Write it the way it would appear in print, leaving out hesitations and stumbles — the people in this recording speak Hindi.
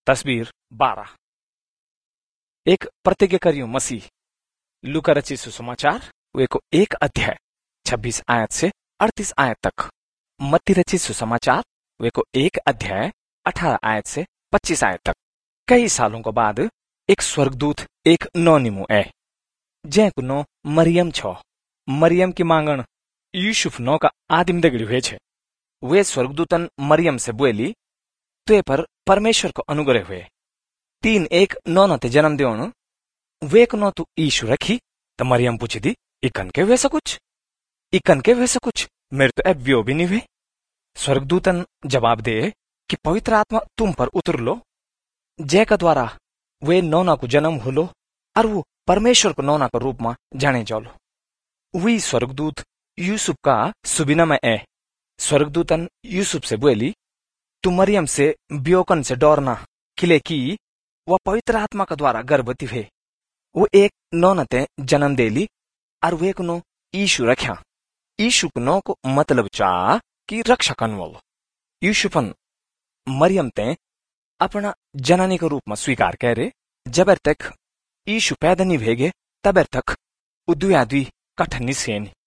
तस्वीर 12 एक प्रतिज्ञा करियो मसीह लूका रचित सुसमाचार वे को 1 अध्याय 26 आयत से 38 आयत तक। मत्ती रचित सुसमाचार वे को 1 अध्याय 18 आयत से 25 आयत तक। कई सालों के बाद एक स्वर्गदूत एक नौनिमु है जैको नो मरियम छो। मरियम की मांगण यूसुफ नो का आदिम दगड़ी हुए छे। वे स्वर्गदूतन मरियम से बोली ते पर परमेश्वर को अनुग्रह हुए 3 एक नौनो ते जन्म देवनु वेक नो तू ईशु रखी। तो मरियम पूछी दी इकन के वैसा कुछ मेरे तो अब व्यो भी नहीं हुए। स्वर्गदूतन जवाब दे कि पवित्र आत्मा तुम पर उतर लो जैका द्वारा वे नौना को जन्म हुलो और वो परमेश्वर को नौना के रूप में जाने जाओलो। वही स्वर्गदूत यूसुफ का सुबिना में है। स्वर्गदूतन यूसुफ से बोली तू मरियम से ब्योकन से डरना किले की वह पवित्र आत्मा का द्वारा गर्भवती है। वो एक नौना ते जन्म देली और वे को नो ईशु रख्या। ईशु को नो को मतलब चा कि रक्षा करने वालो। यूसुफन मरियम ते अपना जननी के रूप में स्वीकार करे। जब तक ईशु पैदा नहीं भेगे तब तक उद्वी कठनी सेन